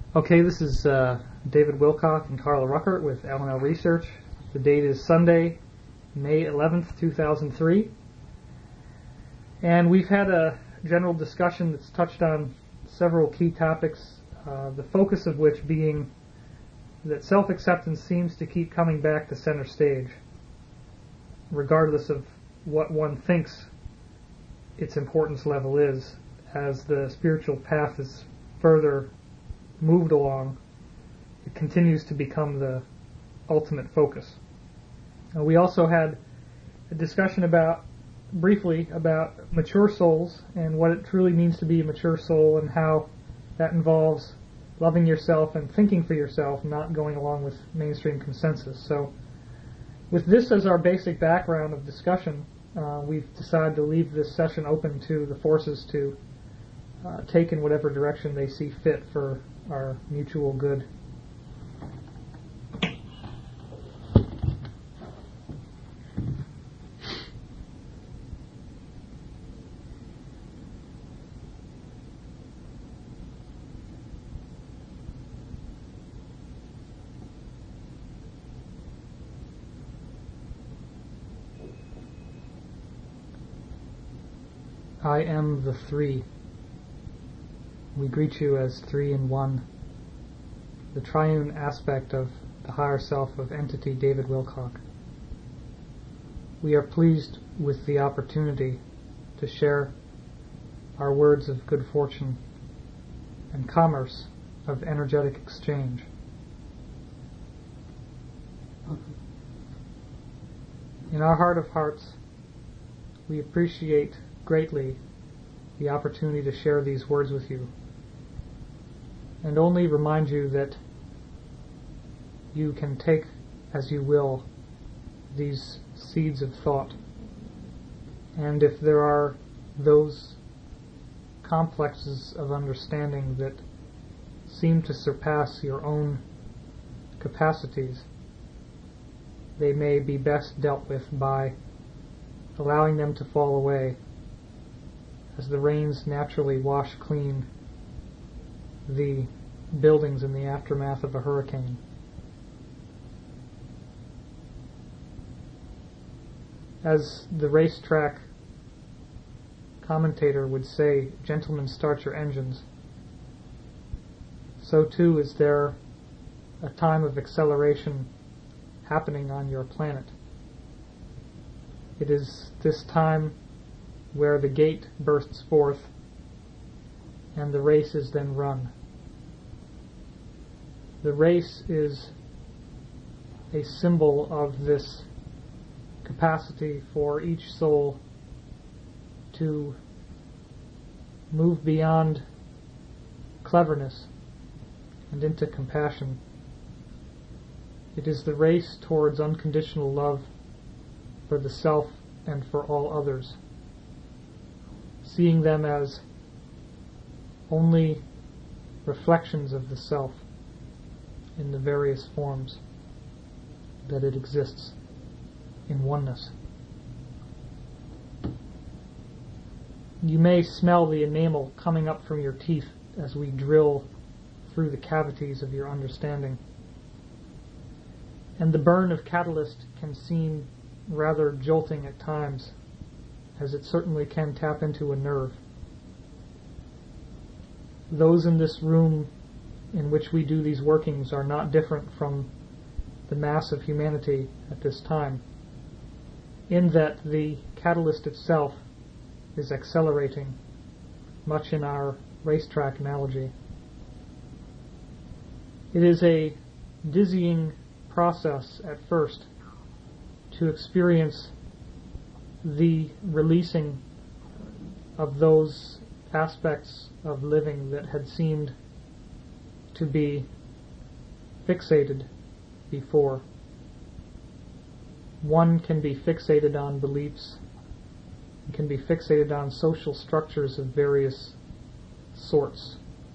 Okay, this is David Wilcock and Carla Ruckert with L&L Research. The date is Sunday, May 11th, 2003. And we've had a general discussion that's touched on several key topics, the focus of which being that self-acceptance seems to keep coming back to center stage, regardless of what one thinks its importance level is. As the spiritual path is further moved along, it continues to become the ultimate focus. We also had a discussion briefly about mature souls and what it truly means to be a mature soul and how that involves loving yourself and thinking for yourself, not going along with mainstream consensus. So with this as our basic background of discussion, we've decided to leave this session open to the forces to take in whatever direction they see fit for our mutual good. I am the Three. We greet you as three in one, the triune aspect of the higher self of entity David Wilcock. We are pleased with the opportunity to share our words of good fortune and commerce of energetic exchange. In our heart of hearts, we appreciate greatly the opportunity to share these words with you, and only remind you that you can take as you will these seeds of thought, and if there are those complexes of understanding that seem to surpass your own capacities, they may be best dealt with by allowing them to fall away as the rains naturally wash clean the buildings in the aftermath of a hurricane. As the racetrack commentator would say, "Gentlemen, start your engines," so too is there a time of acceleration happening on your planet. It is this time where the gate bursts forth and the race is then run. The race is a symbol of this capacity for each soul to move beyond cleverness and into compassion. It is the race towards unconditional love for the self and for all others, seeing them as only reflections of the self in the various forms that it exists in oneness. You may smell the enamel coming up from your teeth as we drill through the cavities of your understanding, and the burn of catalyst can seem rather jolting at times, as it certainly can tap into a nerve. Those in this room in which we do these workings are not different from the mass of humanity at this time, in that the catalyst itself is accelerating, much in our racetrack analogy. It is a dizzying process at first to experience the releasing of those aspects of living that had seemed to be fixated before. One can be fixated on beliefs, and can be fixated on social structures of various sorts.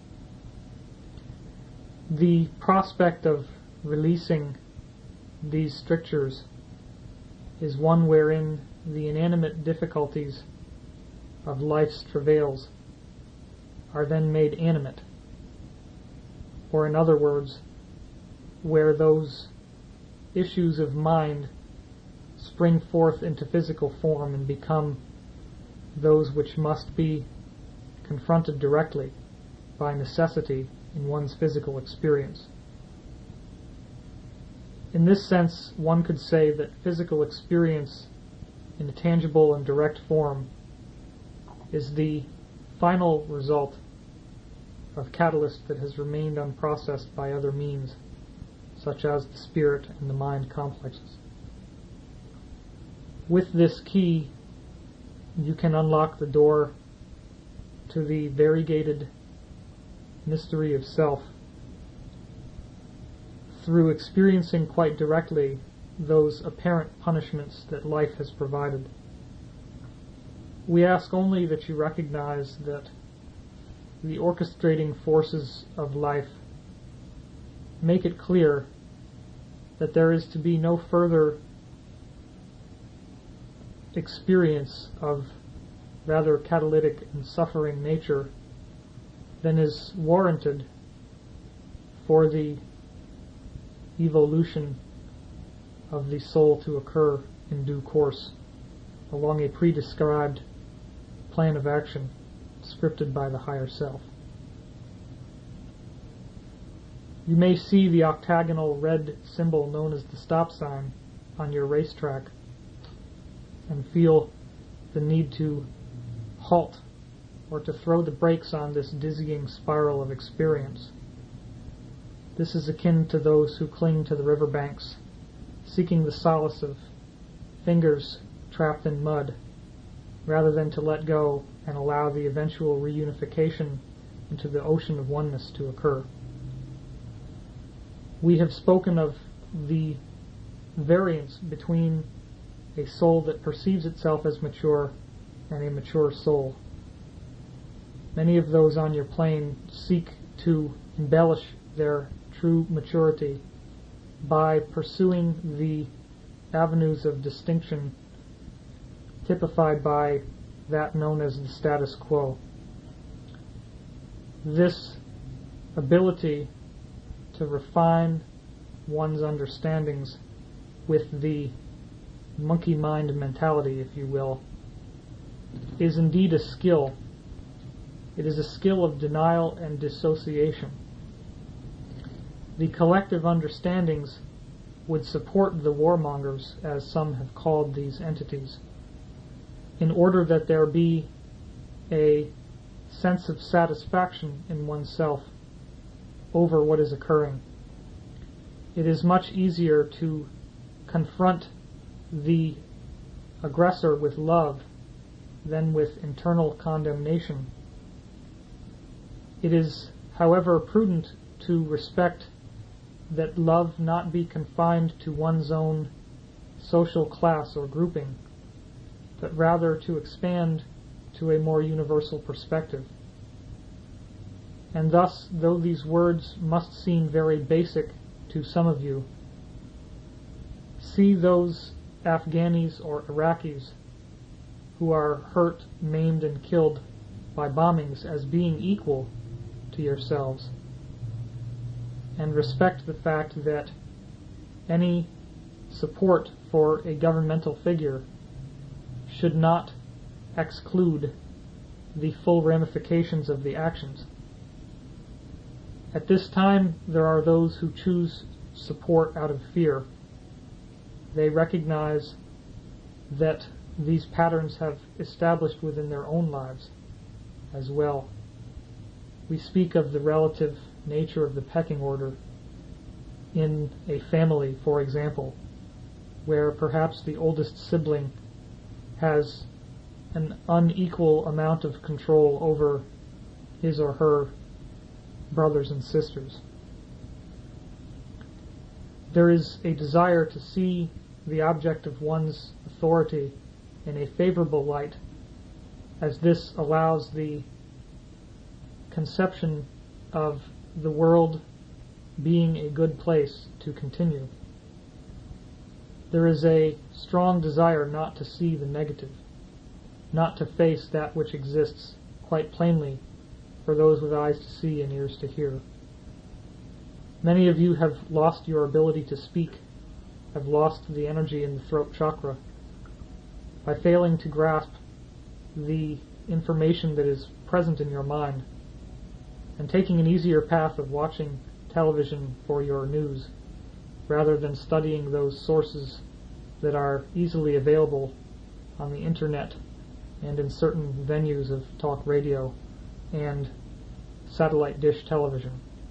The prospect of releasing these strictures is one wherein the inanimate difficulties of life's travails are then made animate, or in other words, where those issues of mind spring forth into physical form and become those which must be confronted directly by necessity in one's physical experience. In this sense, one could say that physical experience in a tangible and direct form is the final result of catalyst that has remained unprocessed by other means, such as the spirit and the mind complexes. With this key, you can unlock the door to the variegated mystery of self through experiencing quite directly those apparent punishments that life has provided. We ask only that you recognize that the orchestrating forces of life make it clear that there is to be no further experience of rather catalytic and suffering nature than is warranted for the evolution of the soul to occur in due course along a pre-described plan of action scripted by the higher self. You may see the octagonal red symbol known as the stop sign on your racetrack and feel the need to halt or to throw the brakes on this dizzying spiral of experience. This is akin to those who cling to the riverbanks, seeking the solace of fingers trapped in mud, rather than to let go and allow the eventual reunification into the ocean of oneness to occur. We have spoken of the variance between a soul that perceives itself as mature and a mature soul. Many of those on your plane seek to embellish their true maturity by pursuing the avenues of distinction typified by that known as the status quo. This ability to refine one's understandings with the monkey mind mentality, if you will, is indeed a skill. It is a skill of denial and dissociation. The collective understandings would support the warmongers, as some have called these entities, in order that there be a sense of satisfaction in oneself over what is occurring. It is much easier to confront the aggressor with love than with internal condemnation. It is, however, prudent to respect that love not be confined to one's own social class or grouping, but rather to expand to a more universal perspective. And thus, though these words must seem very basic to some of you, see those Afghanis or Iraqis who are hurt, maimed, and killed by bombings as being equal to yourselves, and respect the fact that any support for a governmental figure should not exclude the full ramifications of the actions. At this time, there are those who choose support out of fear. They recognize that these patterns have established within their own lives as well. We speak of the relative nature of the pecking order in a family, for example, where perhaps the oldest sibling has an unequal amount of control over his or her brothers and sisters. There is a desire to see the object of one's authority in a favorable light, as this allows the conception of the world being a good place to continue. There is a strong desire not to see the negative, not to face that which exists quite plainly for those with eyes to see and ears to hear. Many of you have lost your ability to speak, have lost the energy in the throat chakra by failing to grasp the information that is present in your mind and taking an easier path of watching television for your news rather than studying those sources that are easily available on the internet and in certain venues of talk radio and satellite dish television.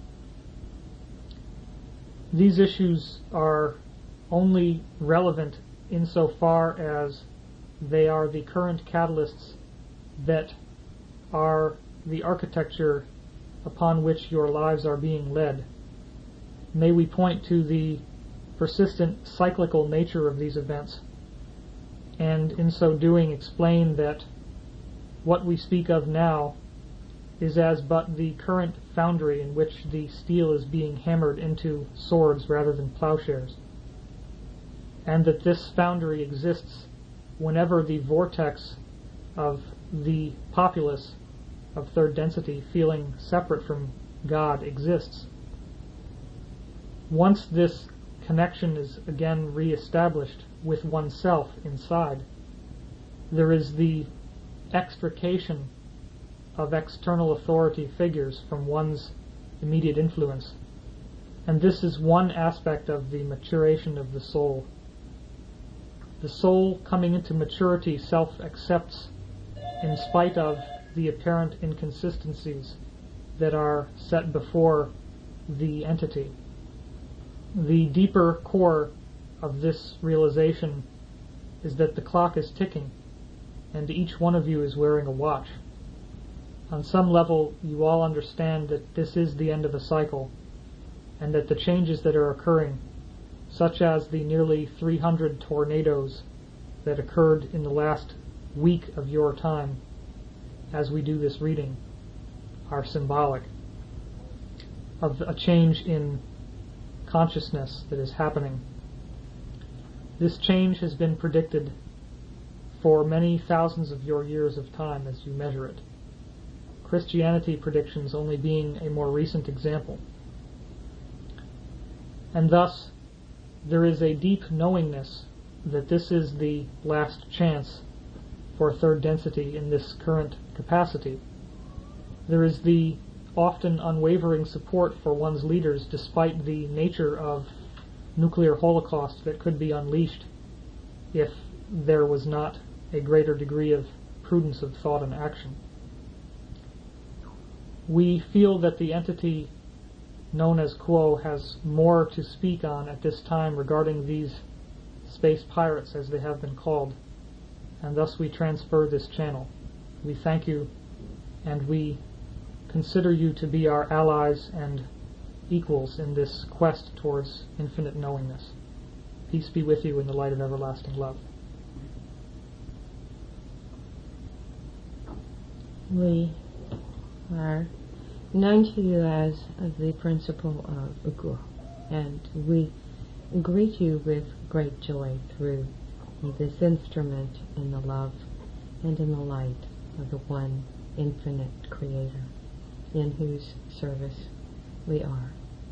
These issues are only relevant insofar as they are the current catalysts that are the architecture upon which your lives are being led. May we point to the persistent cyclical nature of these events, and in so doing explain that what we speak of now is as but the current foundry in which the steel is being hammered into swords rather than plowshares, and that this foundry exists whenever the vortex of the populace of third density feeling separate from God exists. Once this connection is again re-established with oneself inside, there is the extrication of external authority figures from one's immediate influence, and this is one aspect of the maturation of the soul. The soul coming into maturity self-accepts in spite of the apparent inconsistencies that are set before the entity. The deeper core of this realization is that the clock is ticking, and each one of you is wearing a watch. On some level, you all understand that this is the end of a cycle, and that the changes that are occurring, such as the nearly 300 tornadoes that occurred in the last week of your time as we do this reading, are symbolic of a change in consciousness that is happening. This change has been predicted for many thousands of your years of time as you measure it. Christianity predictions only being a more recent example. And thus, there is a deep knowingness that this is the last chance for third density in this current capacity. There is the often unwavering support for one's leaders despite the nature of nuclear holocaust that could be unleashed if there was not a greater degree of prudence of thought and action. We feel that the entity known as Quo has more to speak on at this time regarding these space pirates, as they have been called, and thus we transfer this channel. We thank you, and we consider you to be our allies and equals in this quest towards infinite knowingness. Peace be with you in the light of everlasting love. We are known to you as the principle of Uguo, and we greet you with great joy through this instrument in the love and in the light of the one infinite Creator, in whose service we are.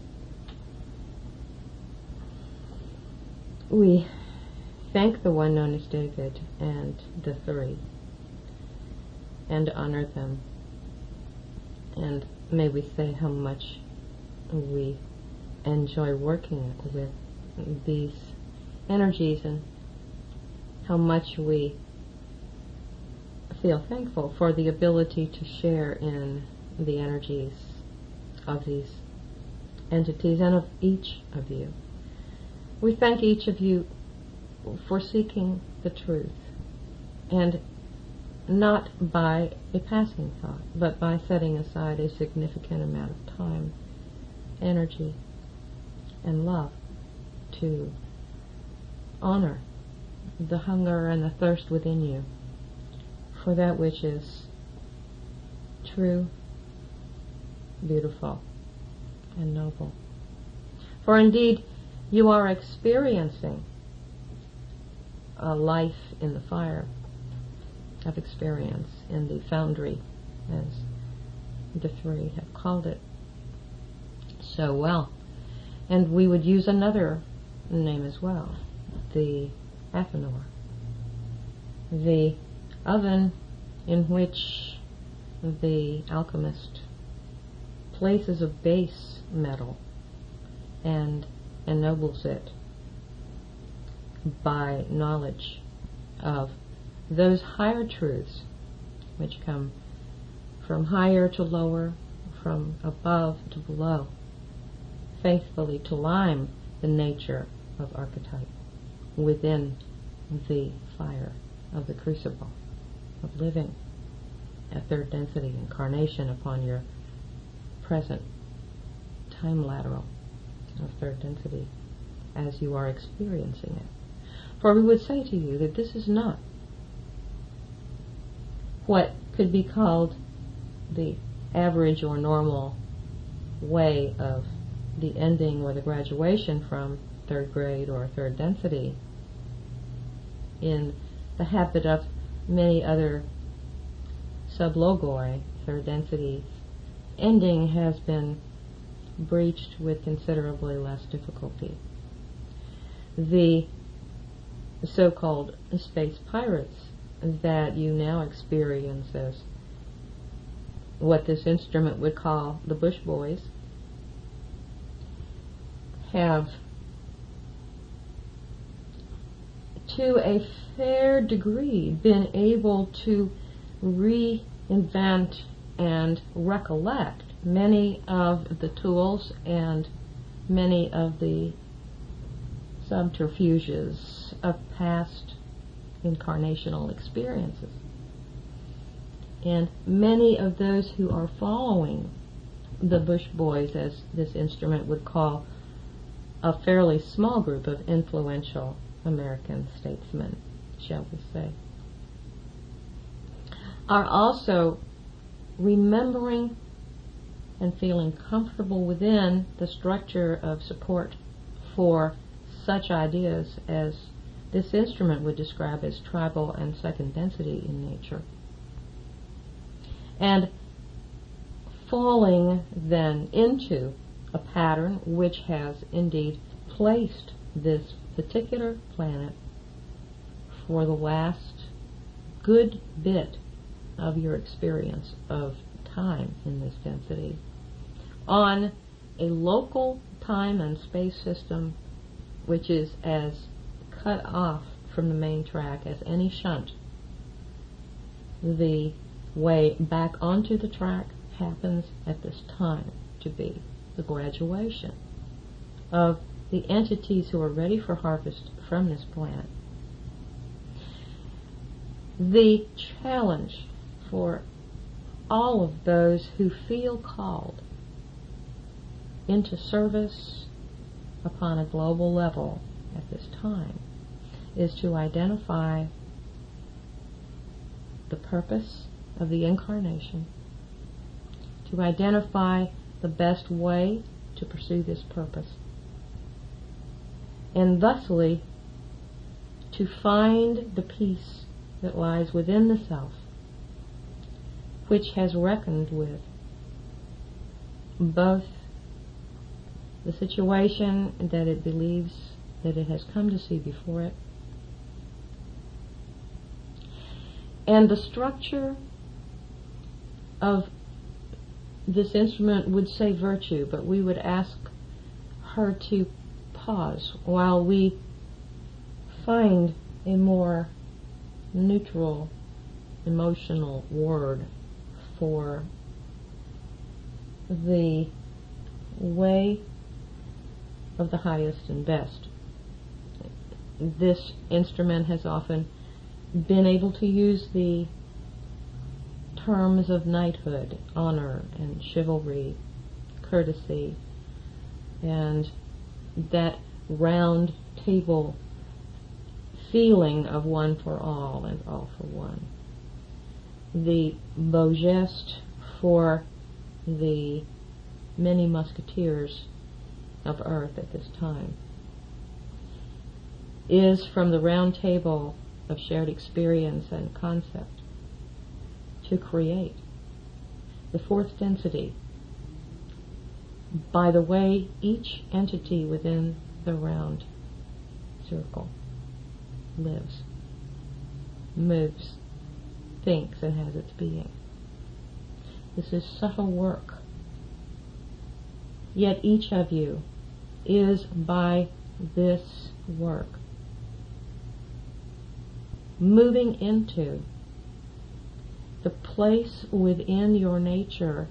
We thank the one known as David and the three, and honor them, and may we say how much we enjoy working with these energies, and how much we feel thankful for the ability to share in the energies of these entities and of each of you. We thank each of you for seeking the truth, and not by a passing thought, but by setting aside a significant amount of time, energy, and love to honor the hunger and the thirst within you for that which is true, beautiful, and noble. For indeed, you are experiencing a life in the fire of experience in the foundry, as the three have called it so well. And we would use another name as well, the Athanor, the oven in which the alchemist places a base metal and ennobles it by knowledge of those higher truths which come from higher to lower, from above to below, faithfully to lime the nature of archetype within the fire of the crucible of living a third density incarnation upon your present time lateral of third density as you are experiencing it. For we would say to you that this is not what could be called the average or normal way of the ending or the graduation from third grade or third density in the habit of many other sublogoi, third density ending has been breached with considerably less difficulty. The so-called space pirates that you now experience as what this instrument would call the Bush Boys have to a fair degree been able to reinvent and recollect many of the tools and many of the subterfuges of past incarnational experiences. And many of those who are following the Bush Boys, as this instrument would call a fairly small group of influential American statesmen, shall we say, are also remembering and feeling comfortable within the structure of support for such ideas as this instrument would describe as tribal and second density in nature. And falling then into a pattern which has indeed placed this particular planet for the last good bit of your experience of time in this density on a local time and space system which is as cut off from the main track as any shunt. The way back onto the track happens at this time to be the graduation of the entities who are ready for harvest from this planet. The challenge for all of those who feel called into service upon a global level at this time is to identify the purpose of the incarnation, to identify the best way to pursue this purpose, and thusly to find the peace that lies within the self, which has reckoned with both the situation that it believes that it has come to see before it, and the structure of this instrument would say virtue, but we would ask her to pause while we find a more neutral, emotional word for the way of the highest and best. This instrument has often been able to use the terms of knighthood, honor, and chivalry, courtesy, and that round table feeling of one for all and all for one. The beau geste for the many musketeers of Earth at this time is from the round table of shared experience and concept to create the fourth density by the way each entity within the round circle lives, moves, thinks, and has its being. This is subtle work. Yet each of you is by this work moving into the place within your nature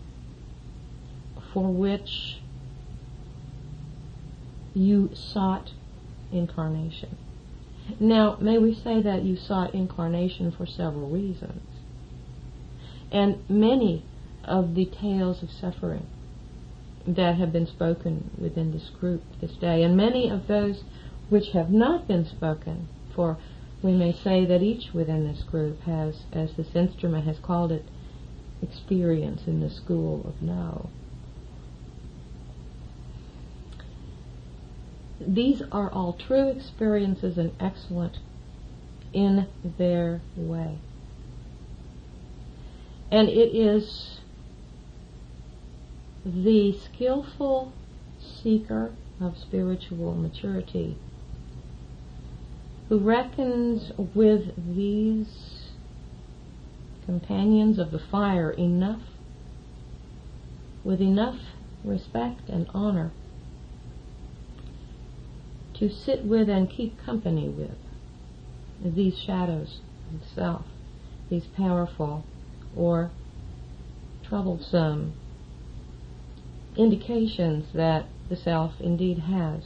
for which you sought incarnation. Now, may we say that you sought incarnation for several reasons. And many of the tales of suffering that have been spoken within this group this day, and many of those which have not been spoken, for we may say that each within this group has, as this instrument has called it, experience in the school of no. These are all true experiences and excellent in their way. And it is the skillful seeker of spiritual maturity who reckons with these companions of the fire with enough respect and honor to sit with and keep company with these shadows of self, these powerful or troublesome indications that the self indeed has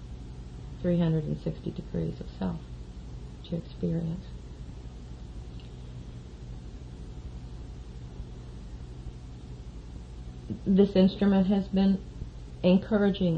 360 degrees of self to experience. This instrument has been encouraging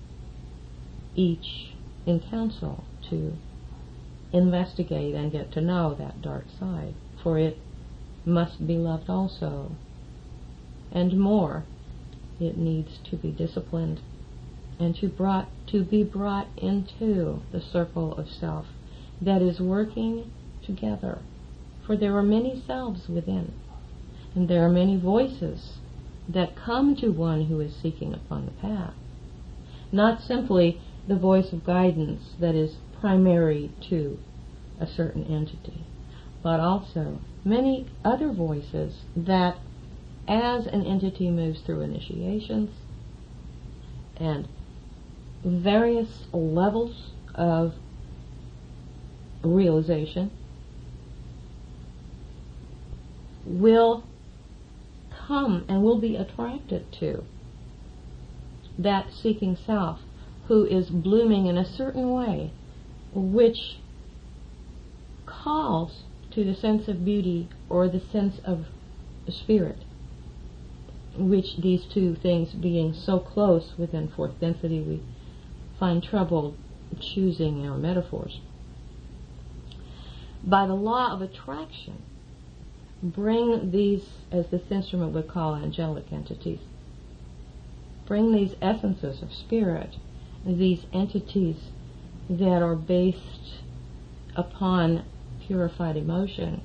each in council to investigate and get to know that dark side, for it must be loved also. And more, it needs to be disciplined and to be brought into the circle of self that is working together. For there are many selves within, and there are many voices that come to one who is seeking upon the path. Not simply the voice of guidance that is primary to a certain entity, but also many other voices that, as an entity moves through initiations and various levels of realization, will come and will be attracted to that seeking self who is blooming in a certain way, which calls to the sense of beauty or the sense of spirit, which these two things being so close within fourth density, we find trouble choosing our metaphors. By the law of attraction, bring these, as this instrument would call angelic entities, bring these essences of spirit, these entities that are based upon purified emotion,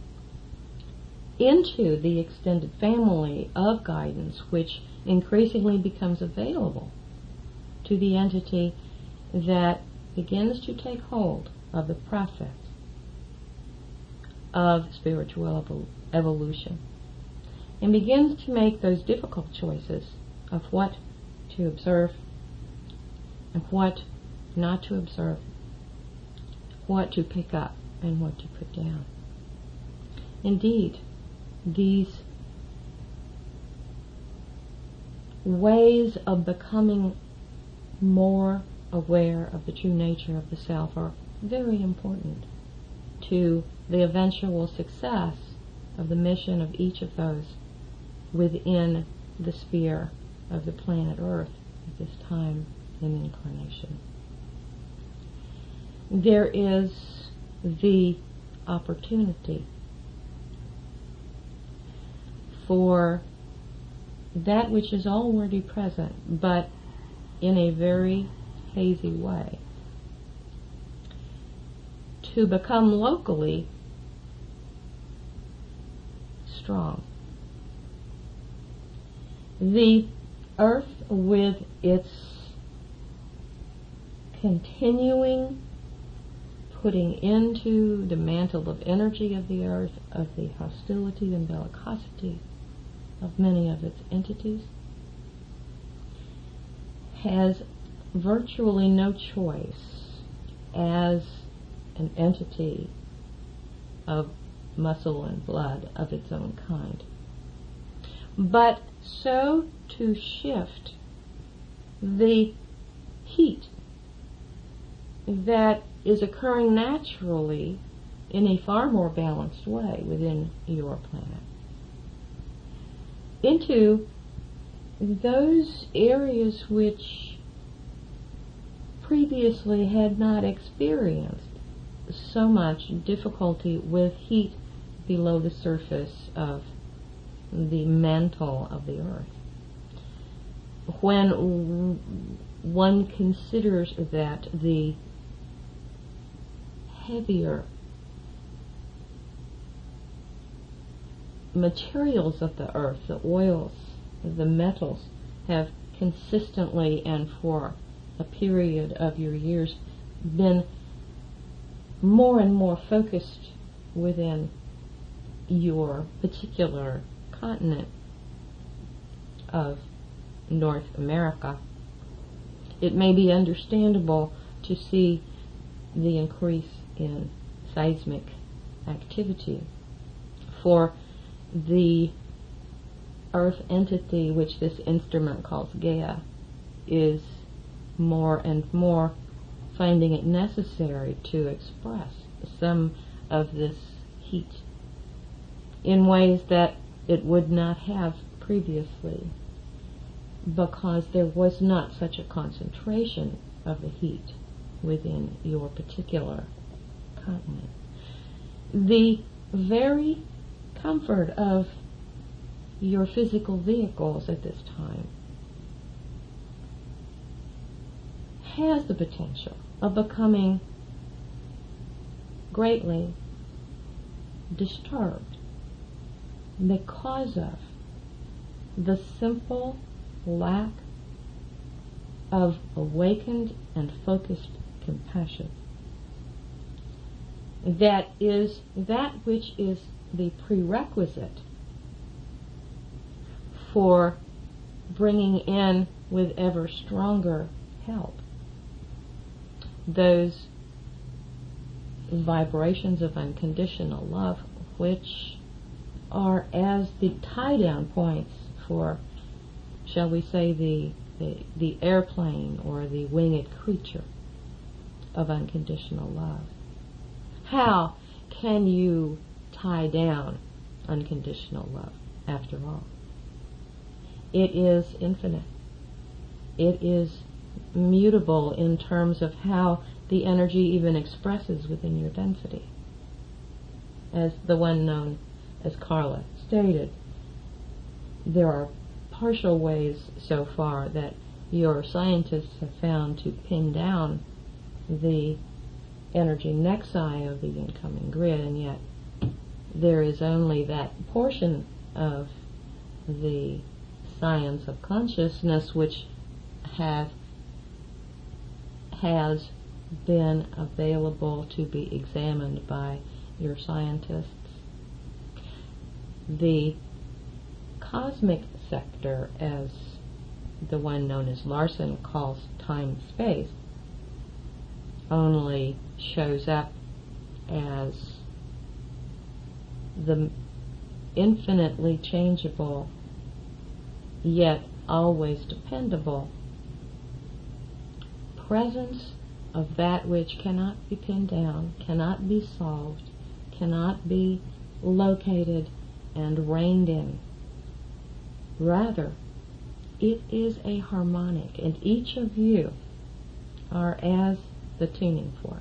into the extended family of guidance, which increasingly becomes available to the entity that begins to take hold of the process of spiritual evolution and begins to make those difficult choices of what to observe and what not to observe, what to pick up and what to put down. Indeed, these ways of becoming more aware of the true nature of the self are very important to the eventual success of the mission of each of those within the sphere of the planet Earth at this time in incarnation. There is the opportunity for that which is already present, but in a very hazy way, to become locally strong. The Earth, with its continuing putting into the mantle of energy of the Earth, of the hostility and bellicosity of many of its entities, has virtually no choice as an entity of muscle and blood of its own kind, but so to shift the heat that is occurring naturally in a far more balanced way within your planet into those areas which previously had not experienced so much difficulty with heat below the surface of the mantle of the Earth. When one considers that the heavier materials of the Earth, the oils, the metals, have consistently and for a period of your years been more and more focused within your particular continent of North America, it may be understandable to see the increase in seismic activity. For the Earth entity which this instrument calls Gaia is more and more finding it necessary to express some of this heat in ways that it would not have previously, because there was not such a concentration of the heat within your particular continent. The very comfort of your physical vehicles at this time has the potential of becoming greatly disturbed because of the simple lack of awakened and focused compassion. That is that which is the prerequisite for bringing in with ever stronger help those vibrations of unconditional love which are as the tie-down points for, shall we say, the airplane or the winged creature of unconditional love. How can you tie down unconditional love, after all? It is infinite. It is mutable in terms of how the energy even expresses within your density. As the one known as Carla stated, there are partial ways so far that your scientists have found to pin down the energy nexi of the incoming grid, and yet there is only that portion of the science of consciousness which has been available to be examined by your scientists. The cosmic sector, as the one known as Larson calls time-space, only shows up as the infinitely changeable yet always dependable presence of that which cannot be pinned down, cannot be solved, cannot be located and reined in. Rather, it is a harmonic, and each of you are as the tuning fork.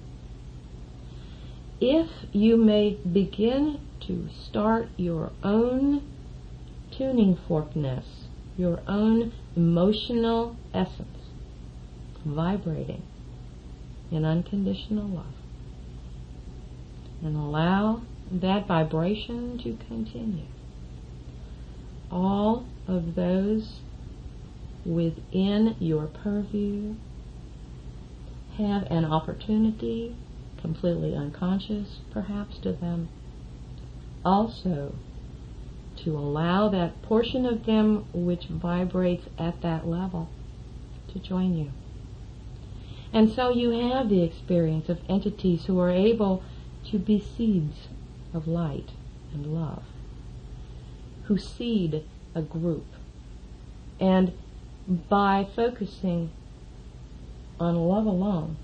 If you may begin to start your own tuning forkness, your own emotional essence, vibrating in unconditional love, and allow that vibration to continue, all of those within your purview have an opportunity, completely unconscious perhaps to them, also to allow that portion of them which vibrates at that level to join you. And so you have the experience of entities who are able to be seeds of light and love, who seed a group, and by focusing on love alone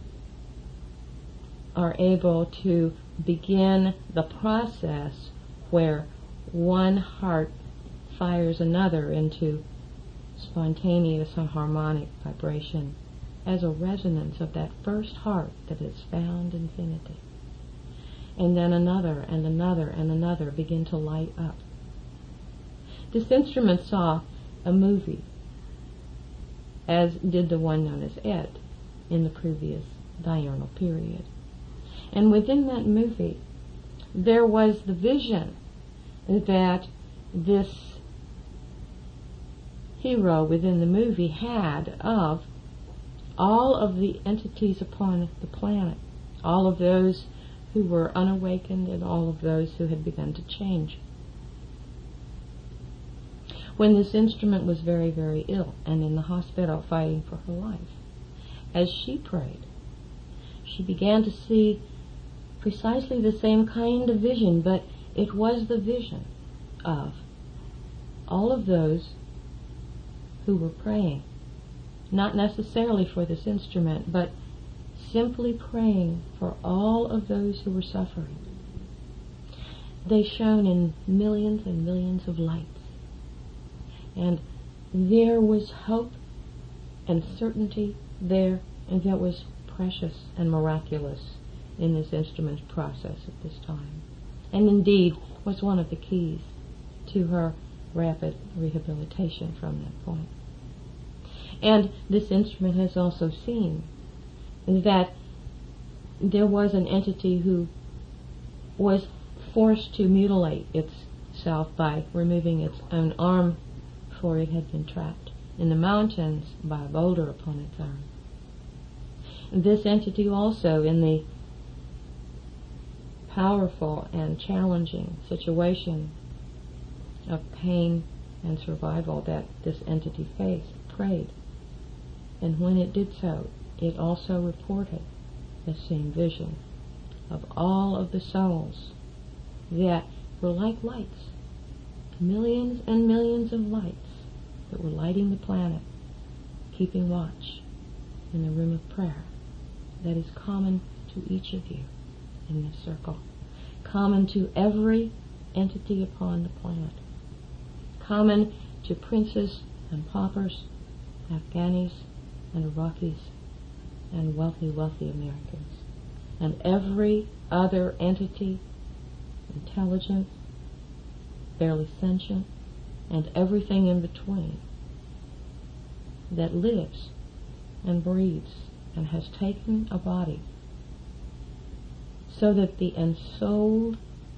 are able to begin the process where one heart fires another into spontaneous and harmonic vibration as a resonance of that first heart that has found infinity. And then another and another and another begin to light up. This instrument saw a movie, as did the one known as Ed in the previous diurnal period. And within that movie, there was the vision that this hero within the movie had of all of the entities upon the planet, all of those who were unawakened and all of those who had begun to change. When this instrument was very, very ill and in the hospital fighting for her life, as she prayed, she began to see precisely the same kind of vision, but it was the vision of all of those who were praying, not necessarily for this instrument, but simply praying for all of those who were suffering. They shone in millions and millions of lights. And there was hope and certainty there, and that was precious and miraculous in this instrument's process at this time. And indeed was one of the keys to her rapid rehabilitation from that point. And this instrument has also seen that there was an entity who was forced to mutilate itself by removing its own arm, for it had been trapped in the mountains by a boulder upon its arm. This entity also, in the powerful and challenging situation of pain and survival that this entity faced, prayed. And when it did so, it also reported the same vision of all of the souls that were like lights, millions and millions of lights that were lighting the planet, keeping watch in the room of prayer that is common to each of you in this circle, common to every entity upon the planet, common to princes and paupers, Afghanis and Iraqis, and wealthy, wealthy Americans, and every other entity, intelligent, barely sentient, and everything in between that lives and breathes and has taken a body so that the ensouled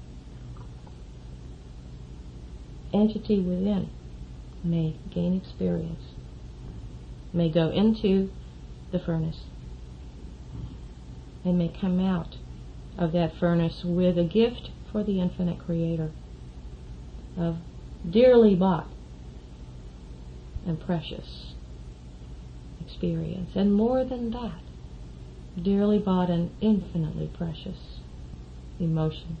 entity within may gain experience, may go into the furnace, and may come out of that furnace with a gift for the infinite Creator of dearly bought and precious experience, and more than that, dearly bought and infinitely precious emotion.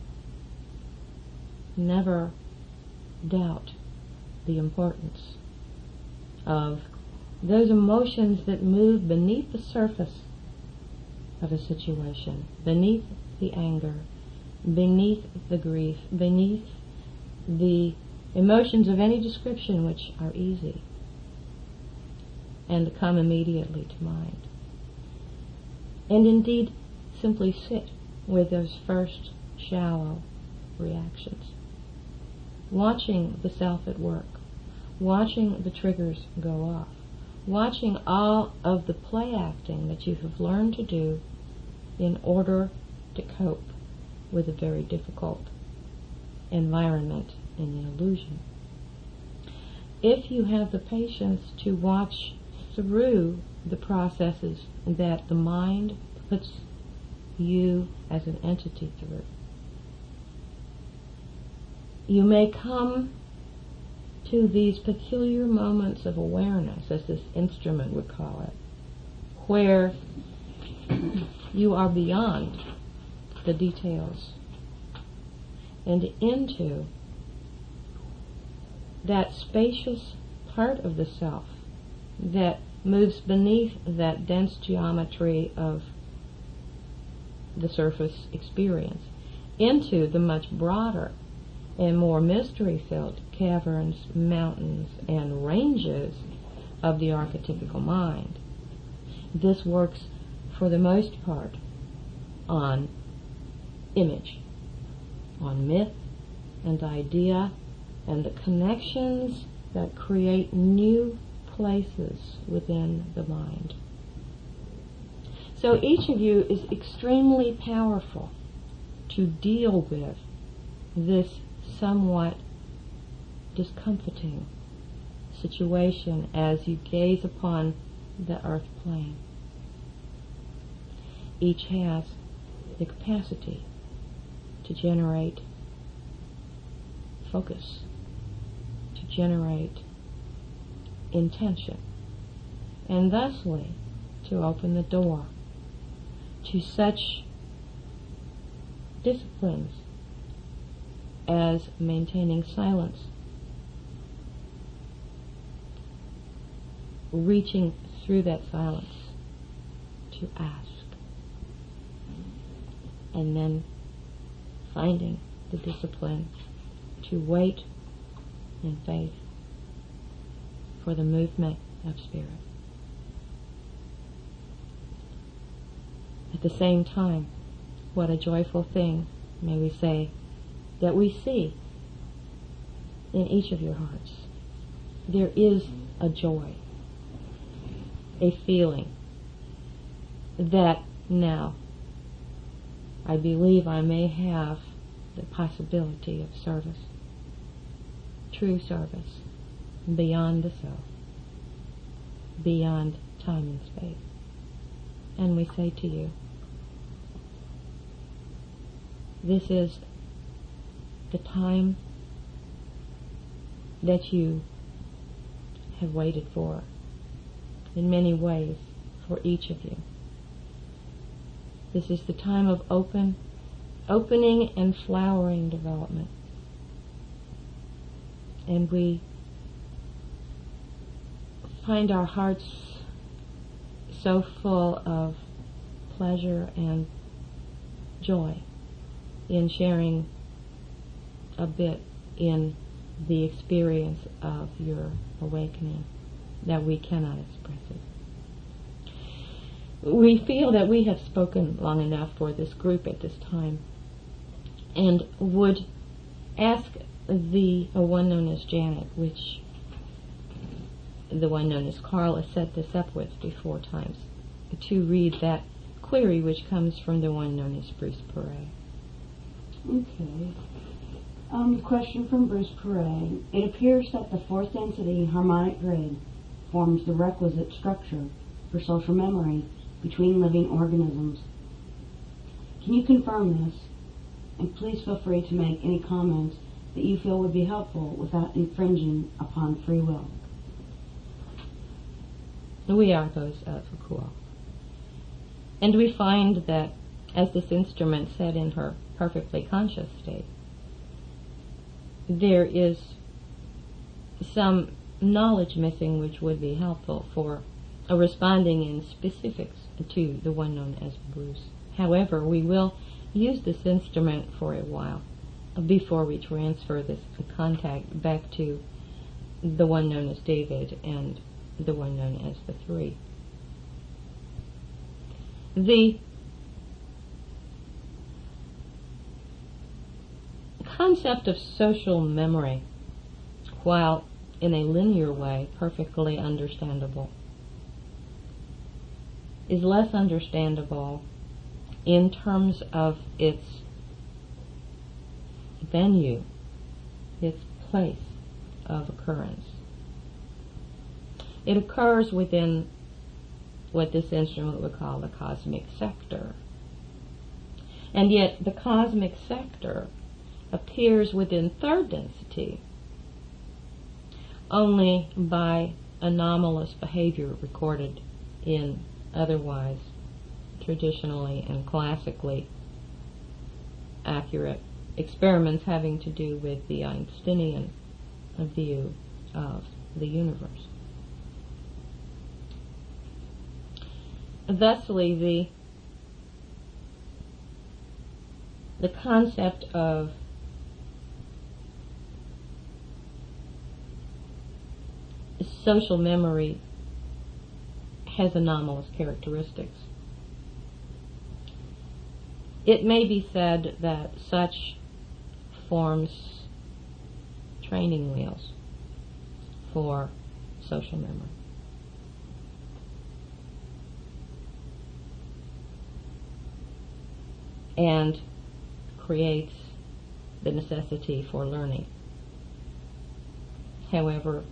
Never doubt the importance of those emotions that move beneath the surface of a situation, beneath the anger, beneath the grief, beneath the emotions of any description which are easy and come immediately to mind. And indeed, simply sit with those first shallow reactions, watching the self at work, watching the triggers go off, watching all of the play acting that you have learned to do in order to cope with a very difficult environment in the illusion. if you have the patience to watch through the processes that the mind puts you as an entity through, you may come to these peculiar moments of awareness, as this instrument would call it, where you are beyond the details and into that spacious part of the self that moves beneath that dense geometry of the surface experience into the much broader and more mystery-filled caverns, mountains, and ranges of the archetypical mind. This works for the most part on image, on myth and idea, and the connections that create new places within the mind. So each of you is extremely powerful to deal with this somewhat discomforting situation as you gaze upon the earth plane. Each has the capacity to generate focus, to generate intention, and thusly to open the door to such disciplines as maintaining silence, reaching through that silence to ask, and then finding the discipline to wait in faith for the movement of spirit. At the same time, what a joyful thing, may we say, that we see in each of your hearts. There is a joy, a feeling that now I believe I may have the possibility of service, true service, beyond the self, beyond time and space. And we say to you, this is the time that you have waited for, in many ways, for each of you. This is the time of opening and flowering development. And we find our hearts so full of pleasure and joy in sharing a bit in the experience of your awakening that we cannot express it. We feel that we have spoken long enough for this group at this time, and would ask the one known as Janet, which the one known as Carl has set this up with before times, to read that query which comes from the one known as Bruce Perret. Okay. Question from Bruce Perret. It appears that the fourth density harmonic grid forms the requisite structure for social memory between living organisms. Can you confirm this? And please feel free to make any comments that you feel would be helpful without infringing upon free will. We are those of Foucault. And we find that, as this instrument said in her perfectly conscious state, there is some knowledge missing which would be helpful for responding in specifics to the one known as Bruce. However, we will use this instrument for a while before we transfer this contact back to the one known as David and the one known as the three. The concept of social memory, while in a linear way perfectly understandable, is less understandable in terms of its venue, its place of occurrence. It occurs within what this instrument would call the cosmic sector. And yet the cosmic sector appears within third density only by anomalous behavior recorded in otherwise traditionally and classically accurate experiments having to do with the Einsteinian view of the universe. Thusly, the concept of social memory has anomalous characteristics. It may be said that such forms training wheels for social memory. And creates the necessity for learning. However,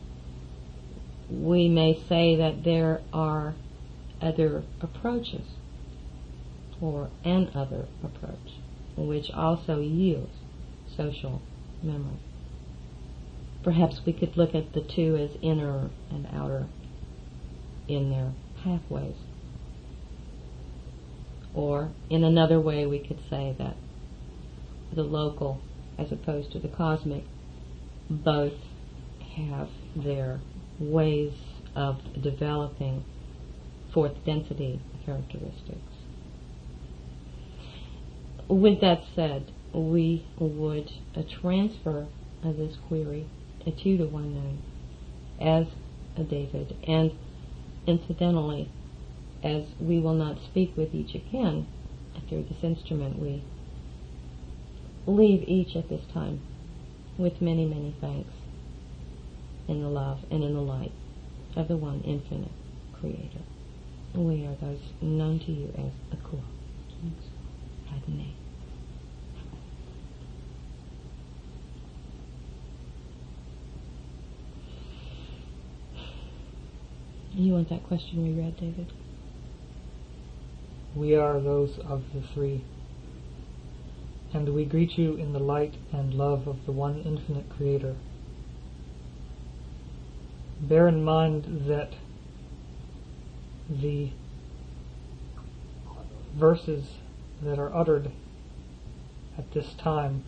we may say that there are other approaches, or an other approach, which also yields social memory. Perhaps we could look at the two as inner and outer in their pathways. Or, in another way, we could say that the local, as opposed to the cosmic, both have their ways of developing fourth density characteristics. With that said, we would transfer this query to the one known as David, and incidentally, as we will not speak with each again through this instrument, we leave each at this time with many, many thanks in the love and in the light of the one infinite Creator. We are those known to you as Akua, by the name. You want that question reread, David? We are those of the three, and we greet you in the light and love of the one infinite Creator. Bear in mind that the verses that are uttered at this time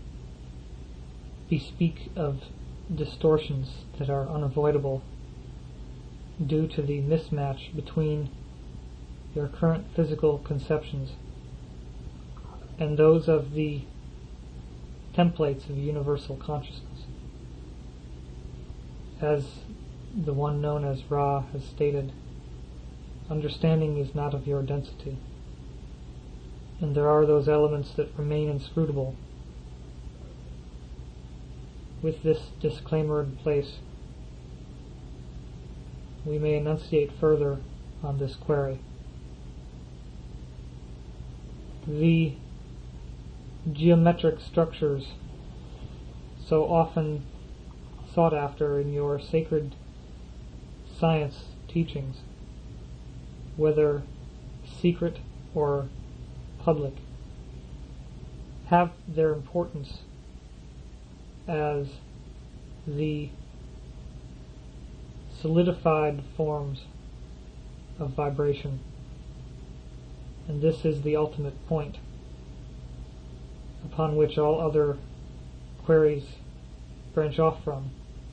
bespeak of distortions that are unavoidable due to the mismatch between your current physical conceptions and those of the templates of universal consciousness. As the one known as Ra has stated, understanding is not of your density, and there are those elements that remain inscrutable. With this disclaimer in place, we may enunciate further on this query. The geometric structures so often sought after in your sacred science teachings, whether secret or public, have their importance as the solidified forms of vibration. And this is the ultimate point upon which all other queries branch off from.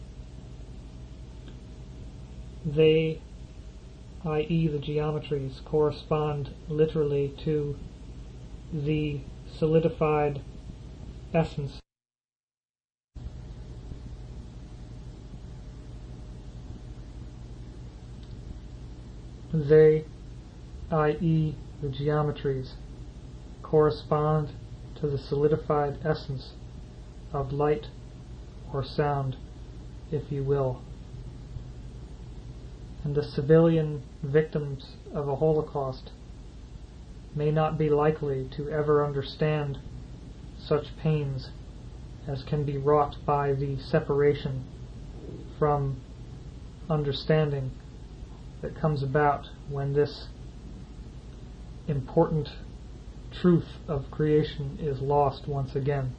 They, i.e. the geometries, correspond literally to the solidified essence they, i.e. the geometries, correspond to the solidified essence of light or sound, if you will. And the civilian victims of a Holocaust may not be likely to ever understand such pains as can be wrought by the separation from understanding that comes about when this important truth of creation is lost once again.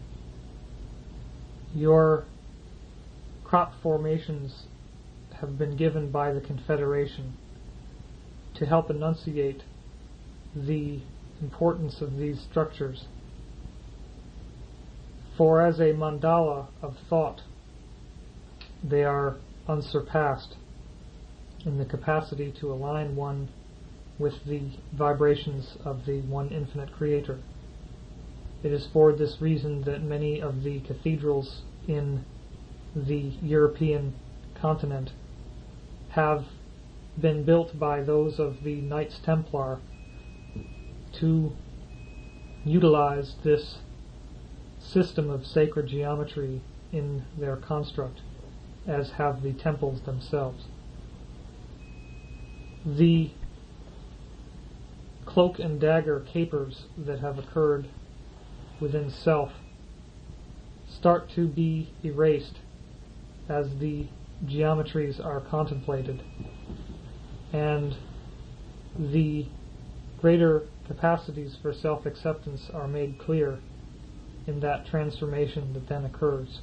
Your crop formations have been given by the Confederation to help enunciate the importance of these structures. For as a mandala of thought, they are unsurpassed in the capacity to align one with the vibrations of the one infinite Creator. It is for this reason that many of the cathedrals in the European continent have been built by those of the Knights Templar to utilize this system of sacred geometry in their construct, as have the temples themselves. The cloak and dagger capers that have occurred within self start to be erased as the geometries are contemplated, and the greater capacities for self-acceptance are made clear in that transformation that then occurs.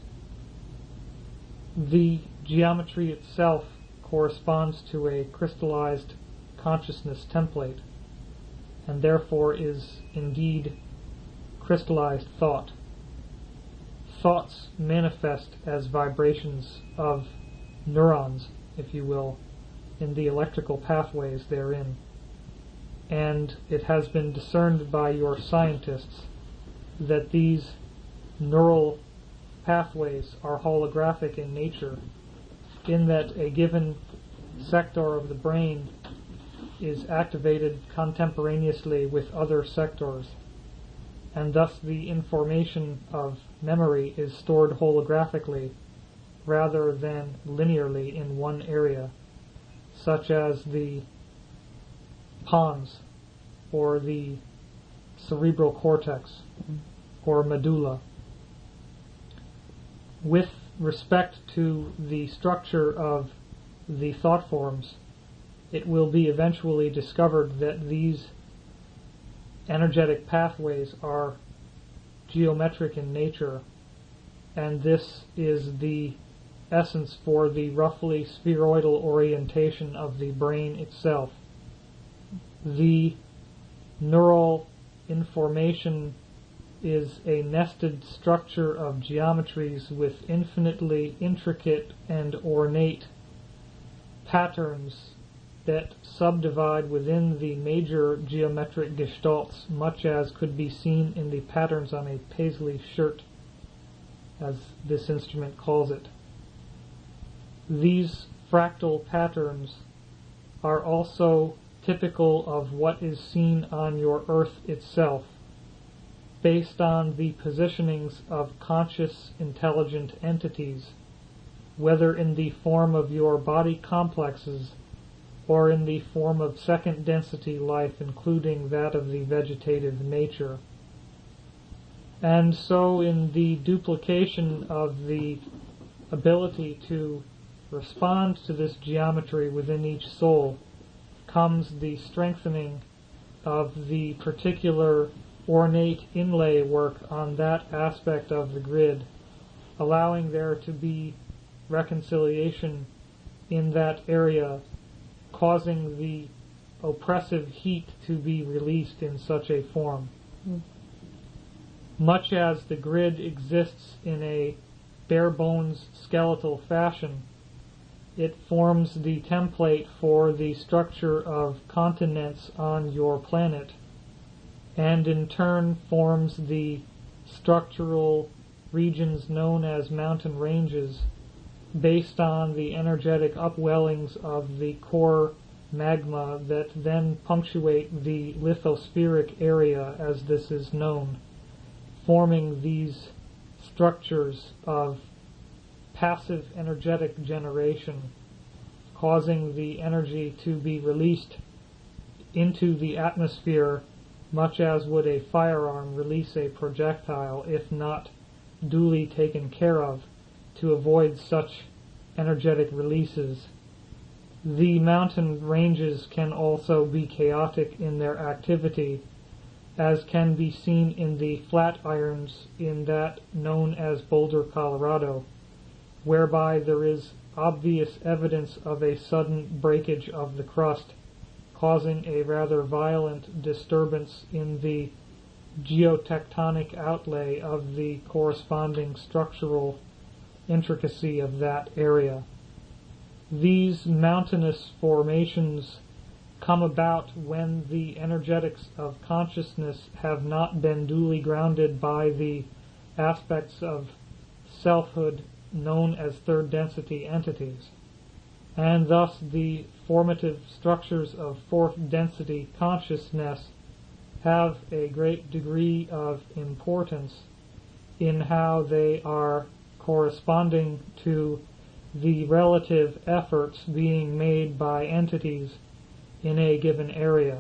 The geometry itself corresponds to a crystallized consciousness template, and therefore is indeed crystallized thought. Thoughts manifest as vibrations of neurons, if you will, in the electrical pathways therein. And it has been discerned by your scientists that these neural pathways are holographic in nature, in that a given sector of the brain is activated contemporaneously with other sectors, and thus the information of memory is stored holographically rather than linearly in one area, such as the pons or the cerebral cortex or medulla. With respect to the structure of the thought forms, it will be eventually discovered that these energetic pathways are geometric in nature, and this is the essence for the roughly spheroidal orientation of the brain itself. The neural information is a nested structure of geometries with infinitely intricate and ornate patterns that subdivide within the major geometric gestalts, much as could be seen in the patterns on a paisley shirt, as this instrument calls it. These fractal patterns are also typical of what is seen on your Earth itself, based on the positionings of conscious, intelligent entities, whether in the form of your body complexes or in the form of second density life, including that of the vegetative nature. And so in the duplication of the ability to respond to this geometry within each soul comes the strengthening of the particular ornate inlay work on that aspect of the grid, allowing there to be reconciliation in that area, causing the oppressive heat to be released in such a form. Much as the grid exists in a bare-bones skeletal fashion, it forms the template for the structure of continents on your planet, and in turn forms the structural regions known as mountain ranges, based on the energetic upwellings of the core magma that then punctuate the lithospheric area, as this is known, forming these structures of passive energetic generation, causing the energy to be released into the atmosphere, much as would a firearm release a projectile if not duly taken care of, to avoid such energetic releases The mountain ranges can also be chaotic in their activity, as can be seen in the flat irons in that known as Boulder, Colorado, whereby there is obvious evidence of a sudden breakage of the crust, causing a rather violent disturbance in the geotectonic outlay of the corresponding structural intricacy of that area. These mountainous formations come about when the energetics of consciousness have not been duly grounded by the aspects of selfhood known as third density entities, and thus the formative structures of fourth density consciousness have a great degree of importance in how they are corresponding to the relative efforts being made by entities in a given area.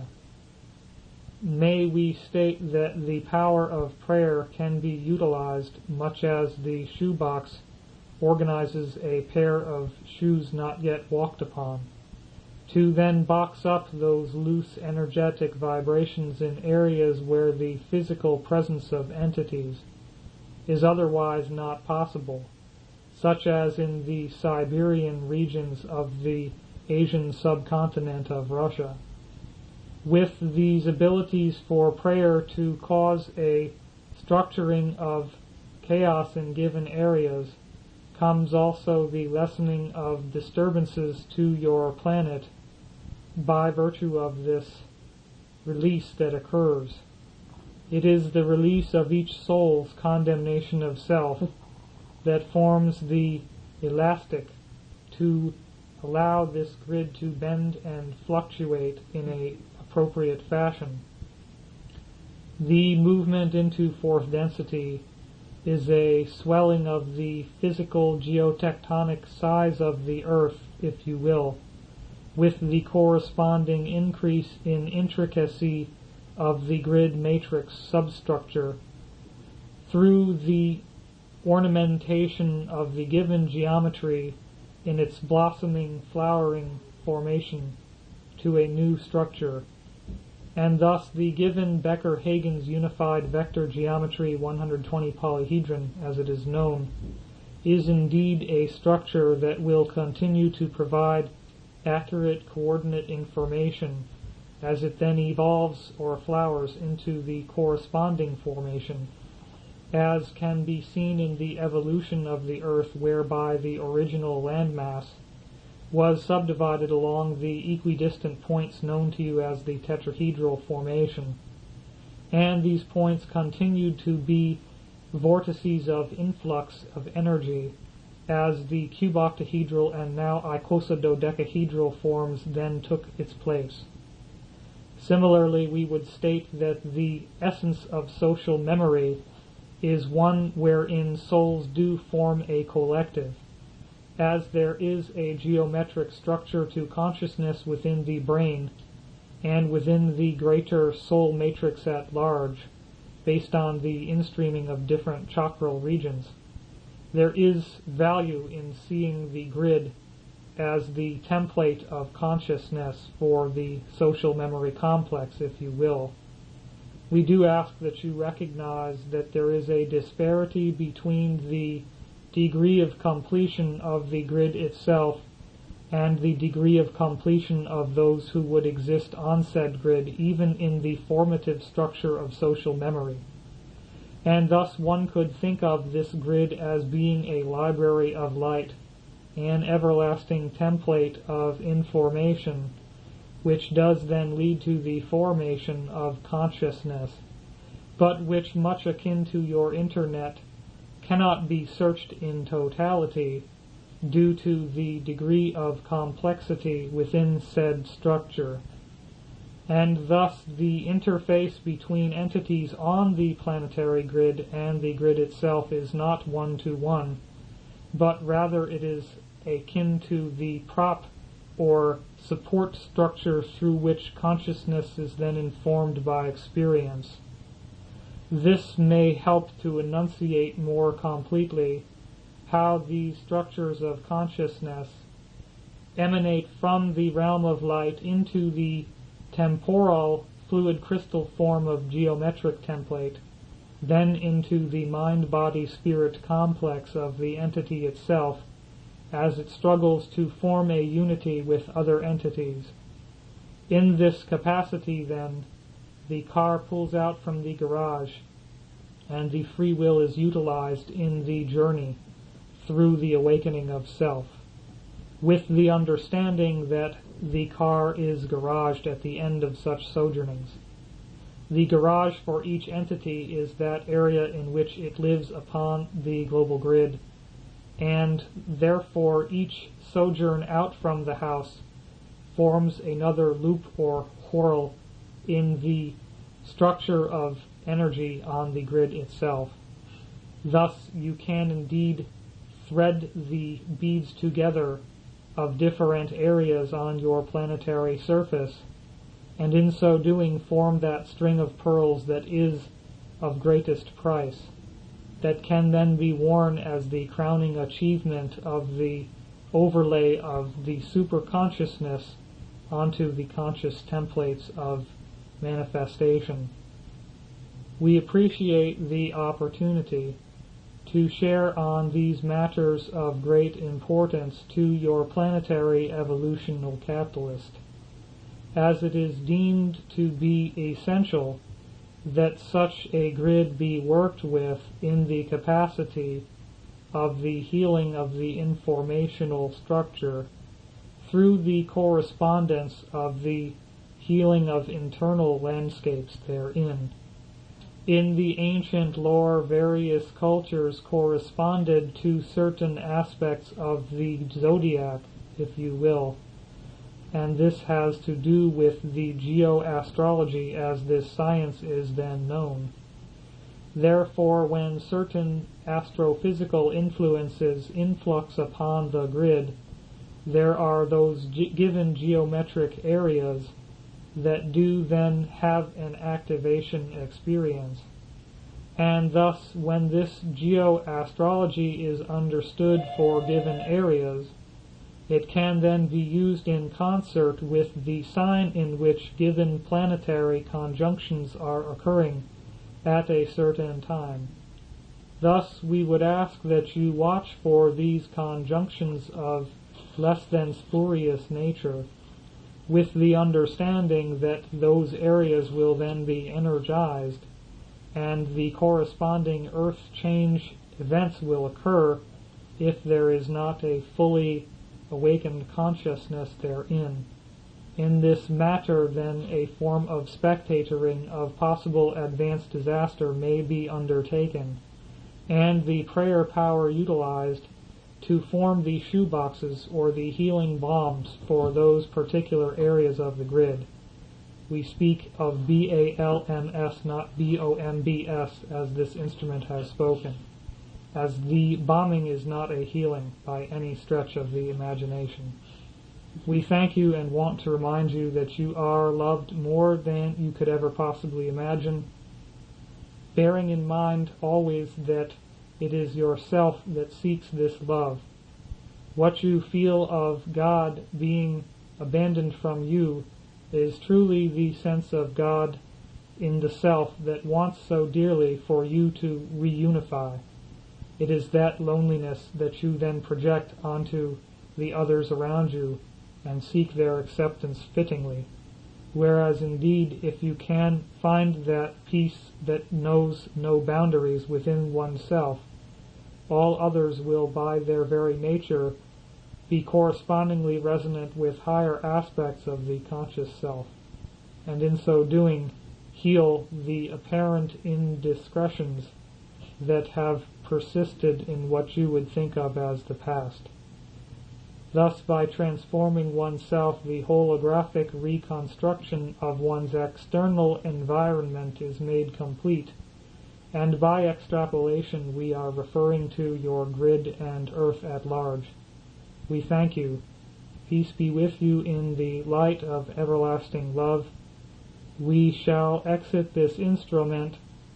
May we state that the power of prayer can be utilized much as the shoebox organizes a pair of shoes not yet walked upon, to then box up those loose energetic vibrations in areas where the physical presence of entities is otherwise not possible, such as in the Siberian regions of the Asian subcontinent of Russia. With these abilities for prayer to cause a structuring of chaos in given areas comes also the lessening of disturbances to your planet by virtue of this release that occurs. It is the release of each soul's condemnation of self that forms the elastic to allow this grid to bend and fluctuate in an appropriate fashion. The movement into fourth density is a swelling of the physical geotectonic size of the earth, if you will, with the corresponding increase in intricacy of the grid matrix substructure through the ornamentation of the given geometry in its blossoming, flowering formation to a new structure, and thus the given Becker-Hagen's unified vector geometry 120 polyhedron, as it is known, is indeed a structure that will continue to provide accurate coordinate information as it then evolves or flowers into the corresponding formation, as can be seen in the evolution of the Earth, whereby the original landmass was subdivided along the equidistant points known to you as the tetrahedral formation, and these points continued to be vortices of influx of energy as the cuboctahedral and now icosahedral forms then took its place. Similarly, we would state that the essence of social memory is one wherein souls do form a collective, as there is a geometric structure to consciousness within the brain and within the greater soul matrix at large, based on the instreaming of different chakral regions. There is value in seeing the grid as the template of consciousness for the social memory complex, if you will. We do ask that you recognize that there is a disparity between the degree of completion of the grid itself and the degree of completion of those who would exist on said grid, even in the formative structure of social memory. And thus one could think of this grid as being a library of light, an everlasting template of information, which does then lead to the formation of consciousness, but which, much akin to your internet, cannot be searched in totality due to the degree of complexity within said structure. And thus the interface between entities on the planetary grid and the grid itself is not one-to-one, but rather it is akin to the prop or support structure through which consciousness is then informed by experience. This may help to enunciate more completely how these structures of consciousness emanate from the realm of light into the temporal fluid crystal form of geometric template, then into the mind-body-spirit complex of the entity itself, as it struggles to form a unity with other entities. In this capacity, then, the car pulls out from the garage, and the free will is utilized in the journey through the awakening of self, with the understanding that the car is garaged at the end of such sojournings. The garage for each entity is that area in which it lives upon the global grid, and therefore each sojourn out from the house forms another loop or whorl in the structure of energy on the grid itself. Thus you can indeed thread the beads together of different areas on your planetary surface, and in so doing form that string of pearls that is of greatest price, that can then be worn as the crowning achievement of the overlay of the superconsciousness onto the conscious templates of manifestation. We appreciate the opportunity to share on these matters of great importance to your planetary evolutional capitalist, as it is deemed to be essential that such a grid be worked with in the capacity of the healing of the informational structure through the correspondence of the healing of internal landscapes therein. In the ancient lore, various cultures corresponded to certain aspects of the zodiac, if you will, and this has to do with the geoastrology as this science is then known. Therefore, when certain astrophysical influences influx upon the grid, there are those given geometric areas that do then have an activation experience. And thus, when this geoastrology is understood for given areas, it can then be used in concert with the sign in which given planetary conjunctions are occurring at a certain time. Thus, we would ask that you watch for these conjunctions of less than spurious nature, with the understanding that those areas will then be energized, and the corresponding earth change events will occur if there is not a fully awakened consciousness therein. In this matter, then, a form of spectatoring of possible advanced disaster may be undertaken, and the prayer power utilized to form the shoeboxes or the healing bombs for those particular areas of the grid. We speak of BALMS, not BOMBS, as this instrument has spoken, as the bombing is not a healing by any stretch of the imagination. We thank you and want to remind you that you are loved more than you could ever possibly imagine, bearing in mind always that it is yourself that seeks this love. What you feel of God being abandoned from you is truly the sense of God in the self that wants so dearly for you to reunify. It is that loneliness that you then project onto the others around you and seek their acceptance fittingly. Whereas indeed, if you can find that peace that knows no boundaries within oneself, all others will by their very nature be correspondingly resonant with higher aspects of the conscious self, and in so doing heal the apparent indiscretions that have persisted in what you would think of as the past. Thus, by transforming oneself, the holographic reconstruction of one's external environment is made complete, and by extrapolation we are referring to your grid and earth at large. We thank you. Peace be with you in the light of everlasting love. We shall exit this instrument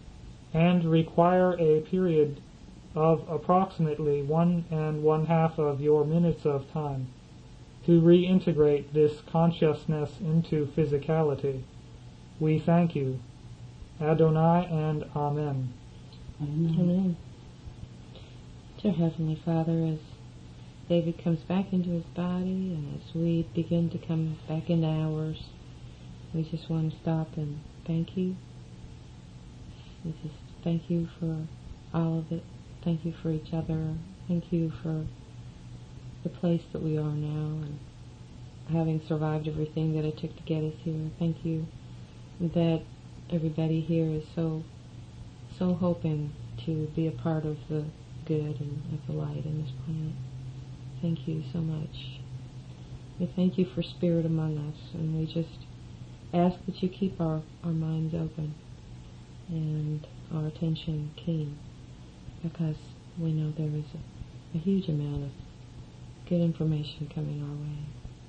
and require a period of approximately 1 1/2 of your minutes of time. to reintegrate this consciousness into physicality. We thank you. Adonai and Amen. Amen. Dear Heavenly Father, as David comes back into his body and as we begin to come back into ours, we just want to stop and thank you. We just thank you for all of it. Thank you for each other. Thank you for the place that we are now and having survived everything that it took to get us here. Thank you that everybody here is so hoping to be a part of the good and of the light in this planet. Thank you so much. We thank you for spirit among us, and we just ask that you keep our minds open and our attention keen, because we know there is a huge amount of good information coming our way.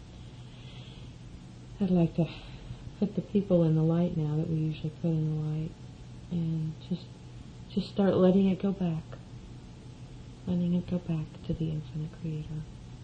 I'd like to put the people in the light now that we usually put in the light, and just start letting it go back. Letting it go back to the infinite Creator.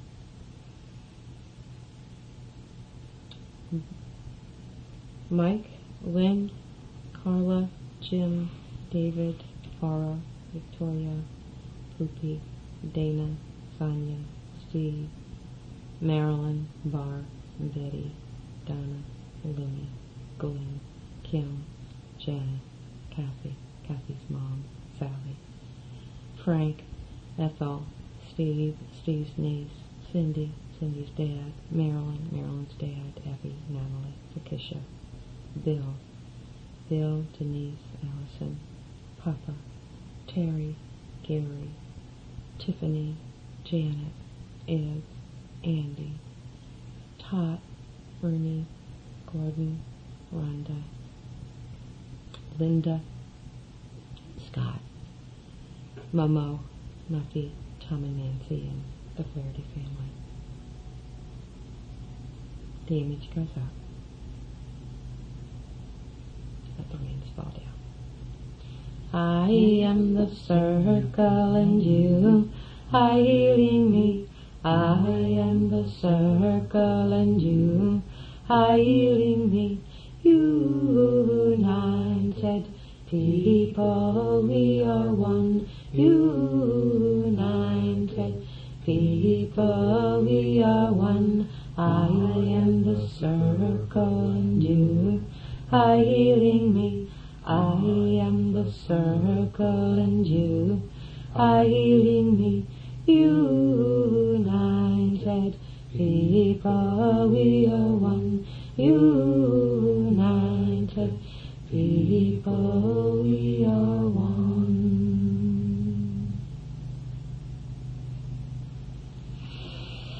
Mike, Lynn, Carla, Jim, David, Laura, Victoria, Poopy, Dana, Sonia, Steve, Marilyn, Bar, Betty, Donna, Louie, Glenn, Kim, Janet, Kathy, Kathy's mom, Sally, Frank, Ethel, Steve, Steve's niece, Cindy, Cindy's dad, Marilyn, Marilyn's dad, Abby, Natalie, Lakeisha, Bill, Denise, Allison, Papa, Terry, Gary, Tiffany, Janet, Ed, Andy, Tot, Ernie, Gordon, Rhonda, Linda, Scott, Momo, Muffy, Tom and Nancy, and the Flaherty family. The image goes up. Let the rains fall down. I am the circle and you are healing me. I am the circle and you are healing me. United people, we are one. United people, we are one. I am the circle and you are healing me. I am the circle and you are healing me. United people, we are one. United people, we are one.